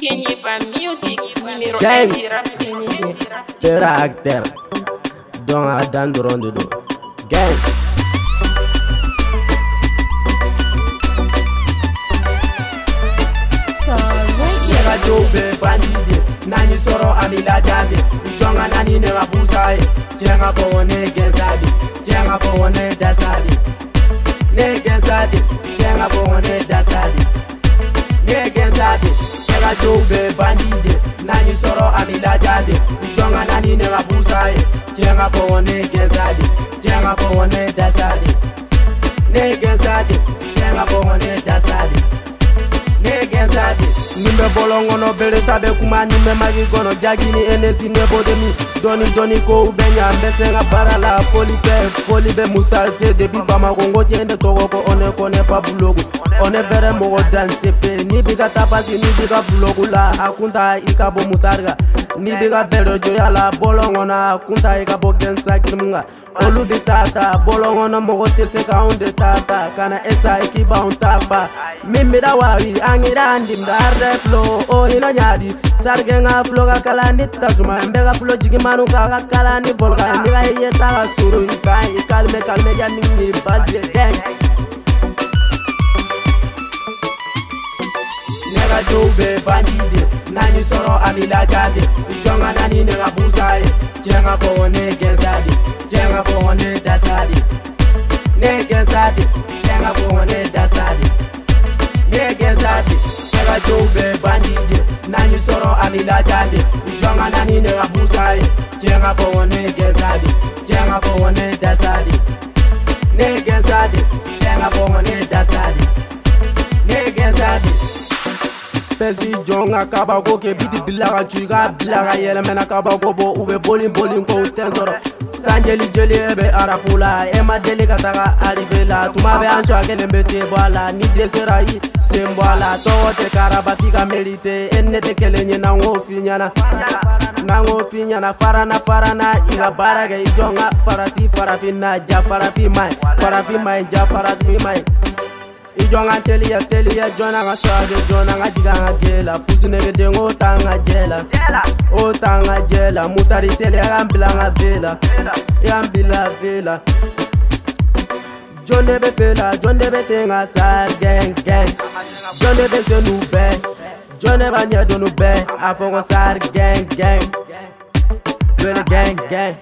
Kenyipa Music, numéro 1 Gang. du rap féminin. Terra acteur Don Adan Dorondo Gang. Nega jobe bandide Nani soro amila jade Ujonga nani nega busaye Jenga po ne genzade Jenga po ne dasade Ne genzade Jenga po ne dasade Ne genzade Nega jobe bandide Nani soro amila jade Ujonga nani nega busaye Jenga po ne genzade Jenga po ne dasade Ne genzade Jenga po ne dasade Nimbe bolongo no bere tabe kuma nimbe magi gono jagini enesi nebo de mi doni ko ubenya mbese nga para la polibe mutal se debi bama kongo tiende togo ko one kone pa bulogu one vere mogo danse pe ni biga tapasi ni biga bulogu la akunta ikabo mutarga ni biga vero joya la bolongo na akunta ikabo gensa kilmunga olu bi tata bolongo na mogo tese ka onde tata kana esa ekiba on tapa mimida wawi angira ndim darde flow o hina nyadi sarge nga flow ka kala ni tazuma mbega flow jigi manu ka kala ni volga ni ga yeta ga suru kai kalme ya ni balde gang nega jobe bandide nani soro amila jade jonga nani nega busaye jenga ko ne genzade jenga ko ne dasade ne genzade jenga ko ne dasade ne genzade nega jobe bandide nani soro amila jade jonga nani nega busaye jenga ko ne genzade jenga ko ne dasade ne genzade jenga ko ne dasade ne genzade Pesi jonga kabako ke biti bilaga chuiga bilaga yele mena kabako bo ube bolin ko tensoro sanjeli jeli ebe arapula ema deli kataka arivela tumabe anso akene mbete bwala ni deserai sembwala tote karaba fika melite ennete kelenye nango finyana farana iga barage ijonga farafina ja farafi mai ja farafi mai Ijonga telia jona nga swade jona nga jiga nga gela pusine gede ngotanga jela otanga jela mutari telia gambila nga vela yambila vela jonde be tenga sar gang jonde be senube jonde banya donube afongo sar gang gang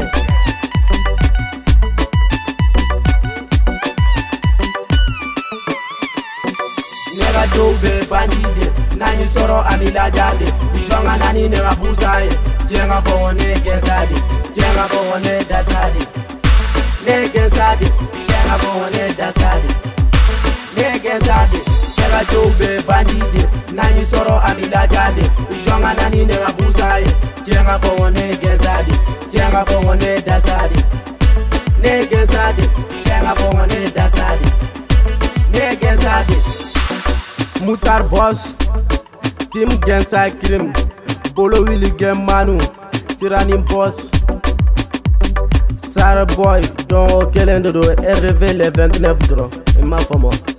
Nega jobe bandide nani soro amila jade jonga nani nega busaye jenga ko ne genzade jenga ko ne dasade ne genzade jenga ko ne dasade ne genzade nega jobe bandide nani soro amila jade jonga nani nega busaye jenga ko ne genzade jenga ko ne dasade ne genzade jenga ko ne dasade ne genzade Mutar boss, team gensa krim, bolo willy game manu, siranim boss, Sarah boy, don kelendo do RV le 29 dro, ima famo.